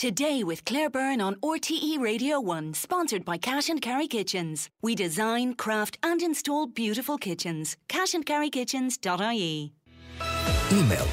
Today with Claire Byrne on RTE Radio 1, sponsored by Cash and Carry Kitchens. We design, craft and install beautiful kitchens. cashandcarrykitchens.ie. Email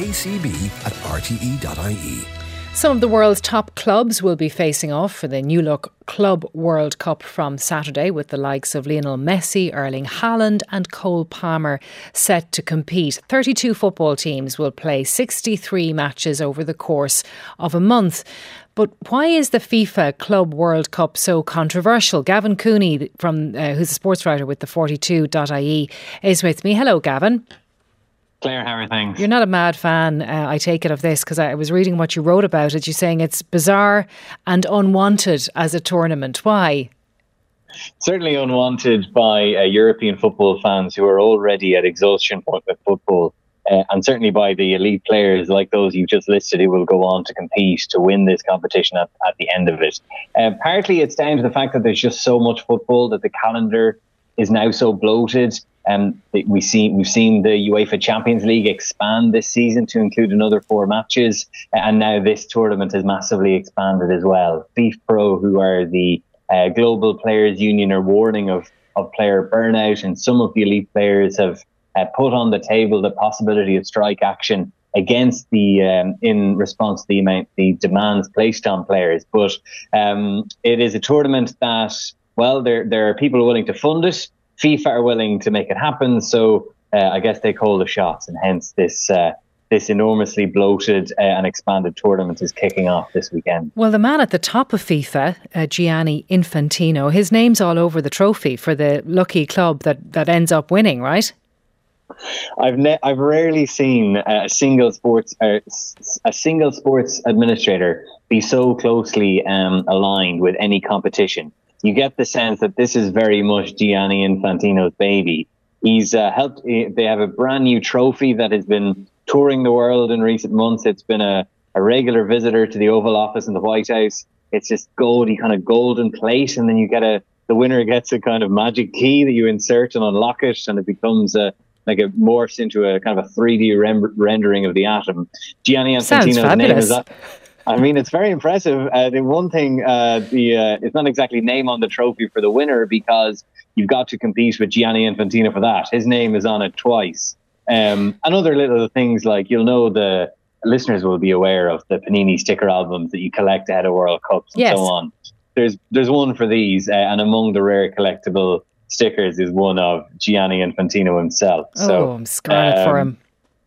todayscb@rte.ie. Some of the world's top clubs will be facing off for the new look Club World Cup from Saturday, with the likes of Lionel Messi, Erling Haaland and Cole Palmer set to compete. 32 football teams will play 63 matches over the course of a month. But why is the FIFA Club World Cup so controversial? Gavin Cooney, who's a sports writer with the 42.ie, is with me. Hello, Gavin. Claire, how are things? You're not a mad fan, I take it, of this, because I was reading what you wrote about it. You're saying it's bizarre and unwanted as a tournament. Why? Certainly unwanted by European football fans who are already at exhaustion point with football, and certainly by the elite players like those you just listed who will go on to compete to win this competition at the end of it. Partly it's down to the fact that there's just so much football that the calendar is now so bloated. We've seen the UEFA Champions League expand this season to include another 4 matches, and now this tournament has massively expanded as well. FIFPro, who are the Global Players Union, are warning of player burnout, and some of the elite players have put on the table the possibility of strike action against in response to the demands placed on players. But it is a tournament that, well, there are people willing to fund it. FIFA are willing to make it happen, so I guess they call the shots, and hence this enormously bloated and expanded tournament is kicking off this weekend. Well, the man at the top of FIFA, Gianni Infantino, his name's all over the trophy for the lucky club that ends up winning, right? I've rarely seen a single sports administrator be so closely aligned with any competition. You get the sense that this is very much Gianni Infantino's baby. He's helped. They have a brand new trophy that has been touring the world in recent months. It's been a regular visitor to the Oval Office in the White House. It's just kind of golden plate, and then you get the winner gets a kind of magic key that you insert and unlock it, and it becomes it morphs into a kind of a 3D rendering of the atom. Gianni Infantino's name is that. I mean, it's very impressive. The one thing, it's not exactly name on the trophy for the winner, because you've got to compete with Gianni Infantino for that. His name is on it twice. And other little things like, the listeners will be aware of the Panini sticker albums that you collect ahead of World Cups and so on. There's one for these, and among the rare collectible stickers is one of Gianni Infantino himself. I'm scarlet for him.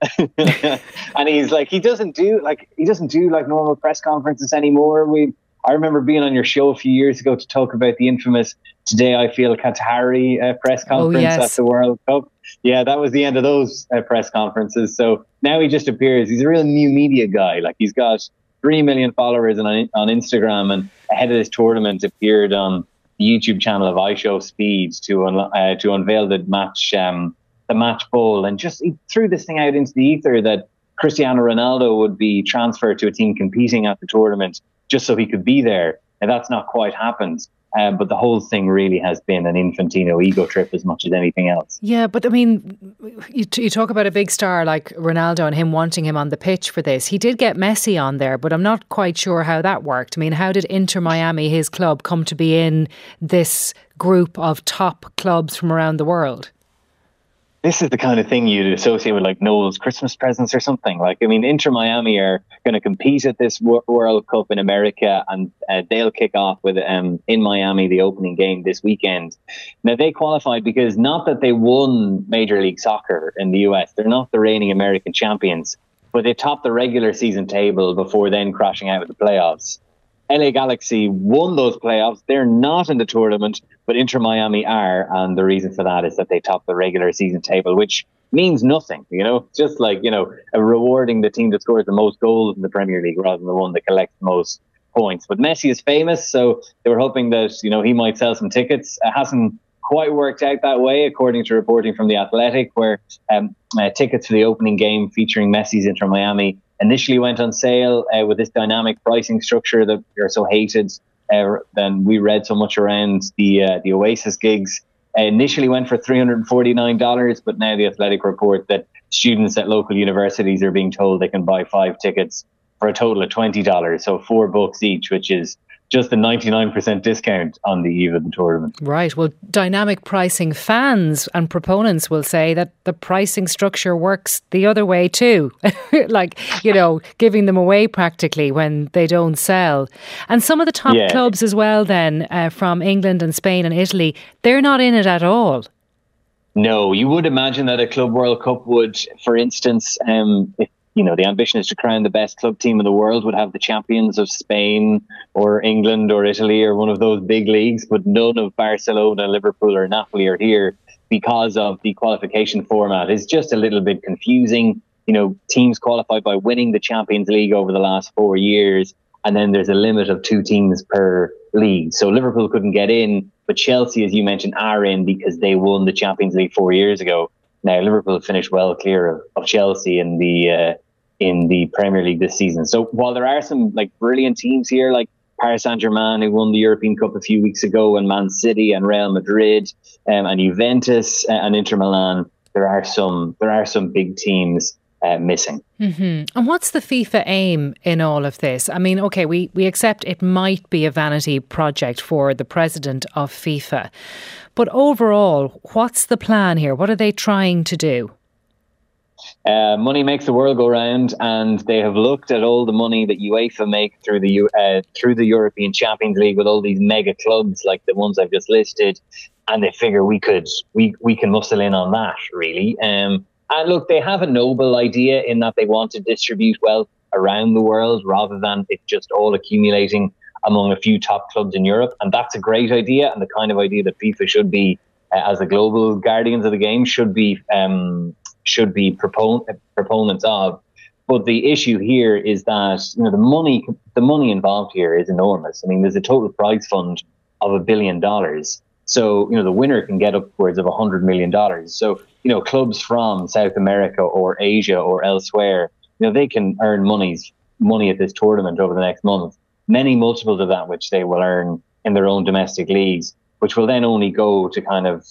And he doesn't do normal press conferences anymore. I remember being on your show a few years ago to talk about the infamous "Today I Feel Qatari" press conference at the World Cup. Yeah, that was the end of those press conferences. So now he just appears. He's a real new media guy. He's got 3 million followers on Instagram, and ahead of this tournament appeared on the YouTube channel of iShowSpeed to unveil the match ball, and just he threw this thing out into the ether that Cristiano Ronaldo would be transferred to a team competing at the tournament just so he could be there. And that's not quite happened. But the whole thing really has been an Infantino ego trip as much as anything else. Yeah, but I mean, you talk about a big star like Ronaldo and him wanting him on the pitch for this. He did get Messi on there, but I'm not quite sure how that worked. I mean, how did Inter Miami, his club, come to be in this group of top clubs from around the world? This is the kind of thing you'd associate with Noel's Christmas presents or something. Inter Miami are going to compete at this World Cup in America, and they'll kick off with in Miami the opening game this weekend. Now, they qualified because not that they won Major League Soccer in the US. They're not the reigning American champions, but they topped the regular season table before then crashing out with the playoffs. LA Galaxy won those playoffs. They're not in the tournament, but Inter Miami are. And the reason for that is that they topped the regular season table, which means nothing, just rewarding the team that scores the most goals in the Premier League rather than the one that collects the most points. But Messi is famous, so they were hoping that, he might sell some tickets. It hasn't quite worked out that way, according to reporting from The Athletic, where tickets for the opening game featuring Messi's Inter Miami initially went on sale with this dynamic pricing structure that are so hated. Then we read so much around the Oasis gigs. Initially went for $349, but now The Athletic report that students at local universities are being told they can buy 5 tickets for a total of $20. So $4 each, which is just a 99% discount on the eve of the tournament. Right. Well, dynamic pricing fans and proponents will say that the pricing structure works the other way too. Like, giving them away practically when they don't sell. And some of the top clubs as well then from England and Spain and Italy, they're not in it at all. No, you would imagine that a Club World Cup would, for instance, if the ambition is to crown the best club team in the world, would have the champions of Spain or England or Italy or one of those big leagues, but none of Barcelona, Liverpool or Napoli are here because of the qualification format. It's just a little bit confusing. Teams qualify by winning the Champions League over the last 4 years, and then there's a limit of 2 teams per league. So Liverpool couldn't get in, but Chelsea, as you mentioned, are in because they won the Champions League 4 years ago. Now, Liverpool finished well clear of Chelsea in the Premier League this season. So while there are some brilliant teams here, like Paris Saint-Germain, who won the European Cup a few weeks ago, and Man City and Real Madrid and Juventus and Inter Milan, there are some big teams missing. Mm-hmm. And what's the FIFA aim in all of this? I mean, okay, we accept it might be a vanity project for the president of FIFA, but overall, what's the plan here? What are they trying to do? Money makes the world go round, and they have looked at all the money that UEFA make through the European Champions League with all these mega clubs like the ones I've just listed, and they figure we can muscle in on that really. And look, they have a noble idea in that they want to distribute wealth around the world rather than it just all accumulating among a few top clubs in Europe, and that's a great idea and the kind of idea that FIFA should be, as the global guardians of the game, should be proponents of. But the issue here is that the money involved here is enormous. I mean, there's a total prize fund of $1 billion. So the winner can get upwards of $100 million. So clubs from South America or Asia or elsewhere, they can earn money at this tournament over the next month, many multiples of that which they will earn in their own domestic leagues, which will then only go to kind of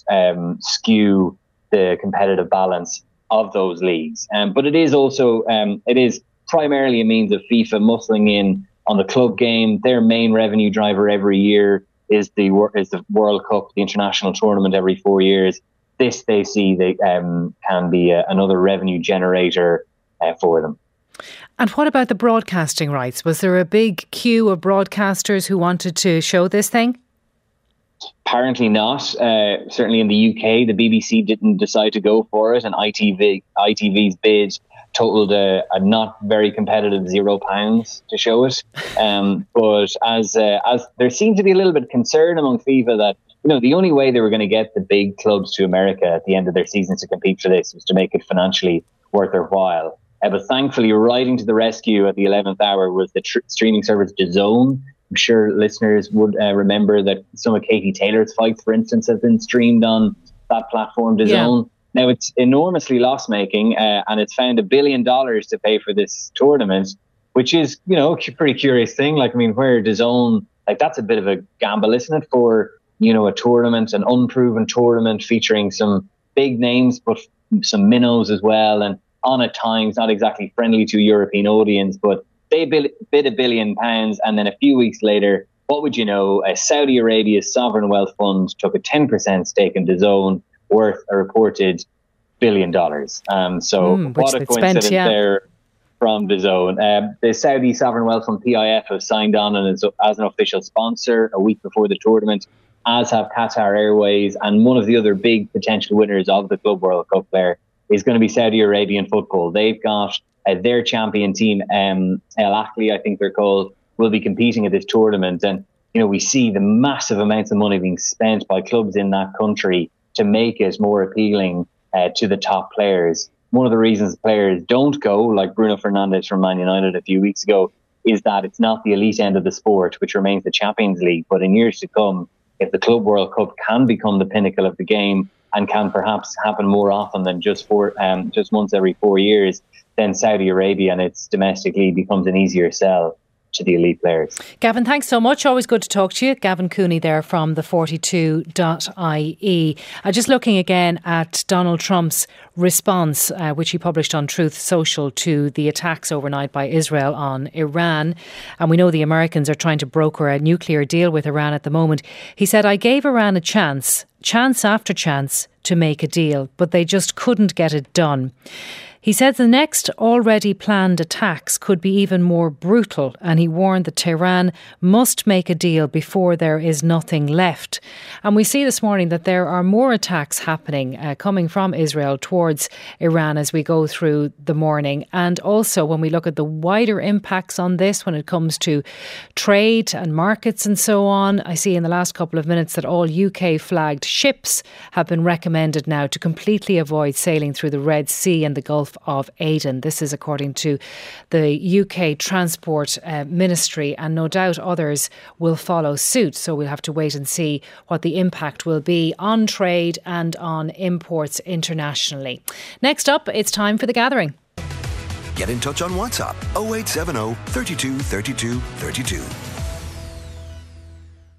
skew the competitive balance of those leagues. But it is also it is primarily a means of FIFA muscling in on the club game. Their main revenue driver every year is the World Cup, the international tournament every 4 years. This they see can be another revenue generator for them. And what about the broadcasting rights? Was there a big queue of broadcasters who wanted to show this thing? Apparently not. Certainly in the UK, the BBC didn't decide to go for it, and ITV's bid totaled a not very competitive £0 to show it. But as there seemed to be a little bit of concern among FIFA that the only way they were going to get the big clubs to America at the end of their seasons to compete for this was to make it financially worth their while. But thankfully, riding to the rescue at the 11th hour was the streaming service DAZN. I'm sure listeners would remember that some of Katie Taylor's fights, for instance, have been streamed on that platform, DAZN. Yeah. Now, it's enormously loss-making, and it's found $1 billion to pay for this tournament, which is, a pretty curious thing. Where DAZN, that's a bit of a gamble, isn't it, for, a tournament, an unproven tournament featuring some big names, but some minnows as well, and on at times not exactly friendly to a European audience, but they bid £1 billion, and then a few weeks later, what would you know, Saudi Arabia's sovereign wealth fund took a 10% stake in DAZN, worth a reported $1 billion. What a coincidence there from DAZN. The Saudi sovereign wealth fund PIF have signed on as an official sponsor a week before the tournament, as have Qatar Airways, and one of the other big potential winners of the Club World Cup there is going to be Saudi Arabian football. They've got their champion team, Al Ahly, I think they're called, will be competing at this tournament. And, we see the massive amounts of money being spent by clubs in that country to make it more appealing to the top players. One of the reasons players don't go, like Bruno Fernandes from Man United a few weeks ago, is that it's not the elite end of the sport, which remains the Champions League. But in years to come, if the Club World Cup can become the pinnacle of the game and can perhaps happen more often than just once every 4 years, then Saudi Arabia and its domestic league becomes an easier sell to the elite players. Gavin, thanks so much. Always good to talk to you. Gavin Cooney there from the 42.ie. Just looking again at Donald Trump's response, which he published on Truth Social to the attacks overnight by Israel on Iran. And we know the Americans are trying to broker a nuclear deal with Iran at the moment. He said, "I gave Iran a chance after chance to make a deal, but they just couldn't get it done." He said the next already planned attacks could be even more brutal, and he warned that Tehran must make a deal before there is nothing left. And we see this morning that there are more attacks happening coming from Israel towards Iran as we go through the morning. And also when we look at the wider impacts on this when it comes to trade and markets and so on, I see in the last couple of minutes that all UK flagged ships have been recommended now to completely avoid sailing through the Red Sea and the Gulf of Aden. This is according to the UK Transport Ministry, and no doubt others will follow suit. So we'll have to wait and see what the impact will be on trade and on imports internationally. Next up, it's time for The Gathering. Get in touch on WhatsApp 0870 32 32 32.